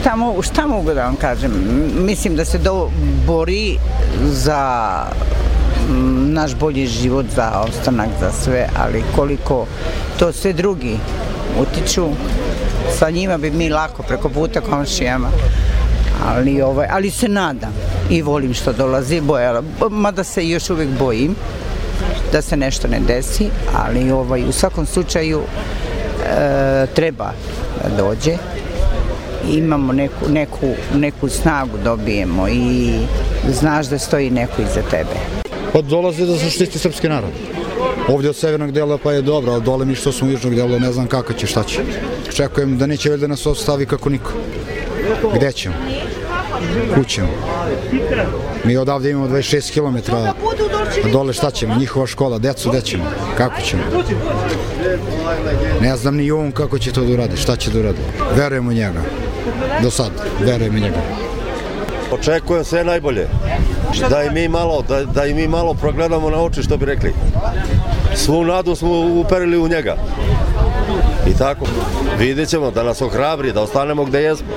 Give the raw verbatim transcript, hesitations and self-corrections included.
šta, mogu, šta mogu da vam kažem? Mislim da se do, bori za m, naš bolji život, za ostanak, za sve, ali koliko to sve drugi utiču, sa njima bi mi lako preko puta komšijama. Ali, ovaj, ali se nadam i volim što dolazi, bojala, mada se još uvijek bojim da se nešto ne desi, ali ovaj, u svakom slučaju e, treba da dođe. Imamo neku, neku, neku snagu dobijemo i znaš da stoji neko iza tebe. Pa dolaze da se štiti srpski narod. Ovdje od severnog dela pa je dobro, ali dole mi što smo u južnog dela ne znam kako će, šta će. Čekujem da neće da nas ostavi kako niko. Gde ćemo? Kućemo. Mi odavde imamo dvadeset šest kilometara, a dole šta ćemo? Njihova škola, decu, gde ćemo? Kako ćemo? Ne znam ni on kako će to da uradi, šta će da uradi. Verujem u njega. Do sad, verujem u njega. Očekujem sve najbolje. Da i mi malo, da, da i mi malo progledamo na oči, što bi rekli. Svu nadu smo uperili u njega. I tako, vidjet ćemo da nas ohrabri, da ostanemo gde jesmo.